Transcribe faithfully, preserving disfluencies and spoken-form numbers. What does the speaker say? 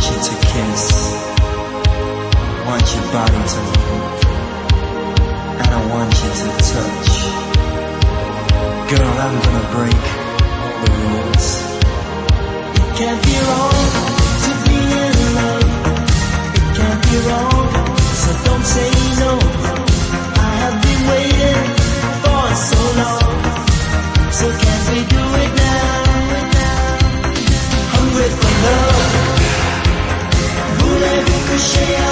you to kiss, want your body to move, and I want you to touch. Girl, I'm gonna break all the rules. It can't be wrong to be in love. It can't be wrong, so don't say no. I have been waiting for so long, so can't we do it now? Hungry for love, voulez-vous que j'ai